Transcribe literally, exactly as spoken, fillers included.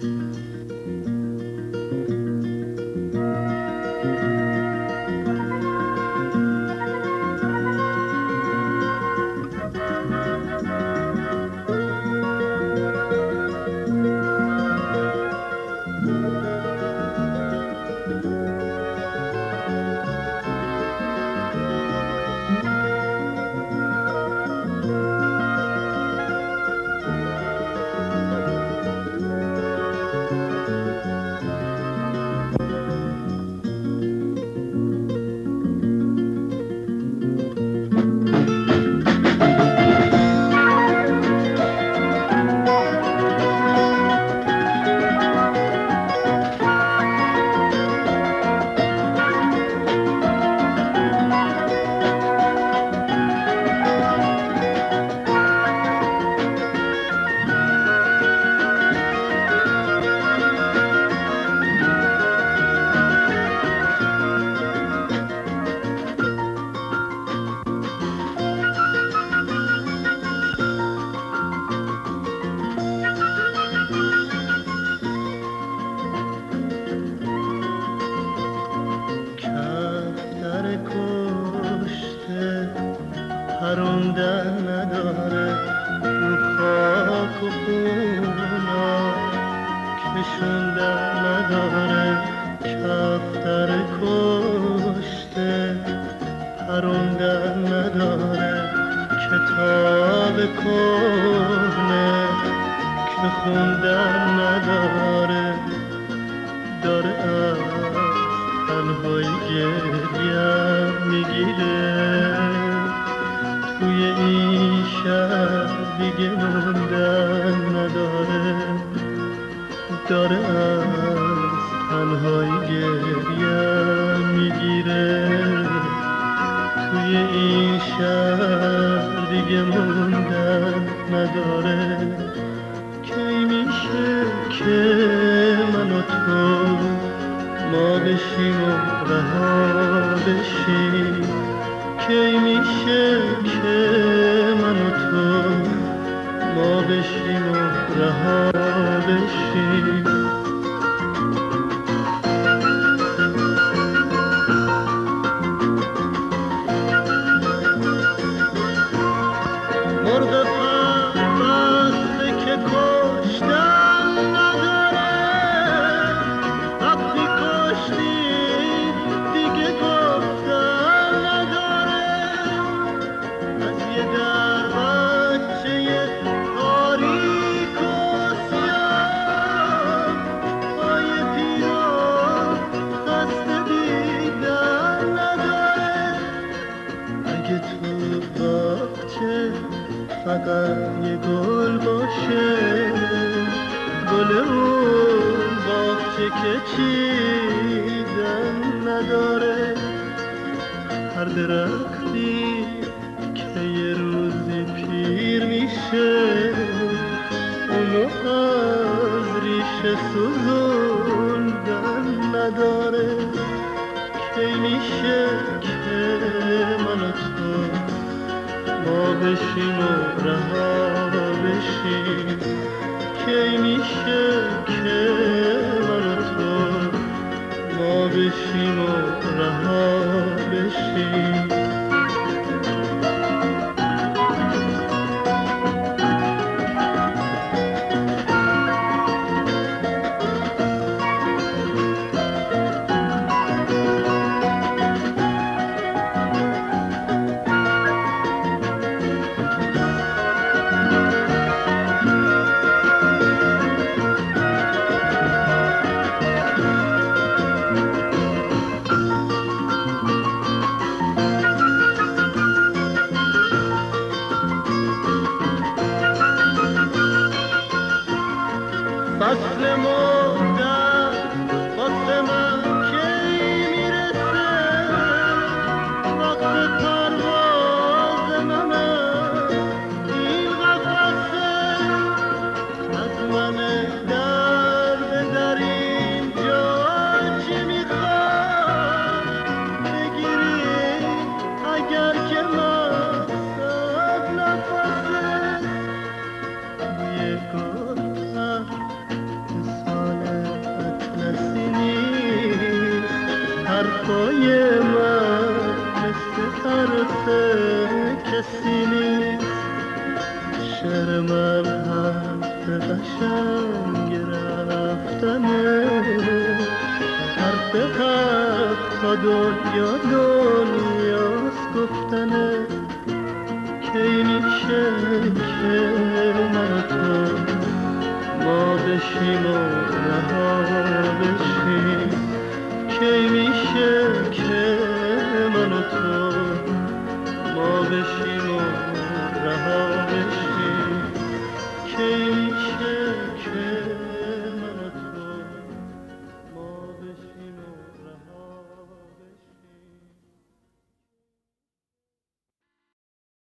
پروندن نداره رو خاک و خونا کشوندن نداره کفتر کشته پروندن نداره کتاب کهنه که خوندن نداره داره از تنهایی گریم میگیره توی این شهر دیگه موندن نداره داره از تنهایی گریم میگیره توی این شهر دیگه موندن نداره کی میشه که من و تو ما بشیم و رها بشیم کی میشه که من و تو ما بشیم و رها بشیم مرغ پربسته که کشتن نداره وقتی کشتی دیگه گفتن نداره از یه در بچه تاریک و سیاه پای پیران خسته دیدن نداره اگه تو باغچه فقط یه گل باشه گل اون باغچه که چیدن نداره هر درختی که یه روزی پیر میشه اونو از ریشه سوزوندن نداره کی میشه که من و تو ما بشیم و رها بشیم کی میشه که من و تو ما بشیم و رها بشیم فصل مردن واسه من کی میرسه وقت پرواز منم این قفسه از من در به در اینجا چی میخواد بگیری اگر که من صد نفسه بوی گل قشنگ رفتنه، حرف حق تا دنیا دنیاست گفتنه. کی میشه که من و تو ما بشیم و رها بشیم، کی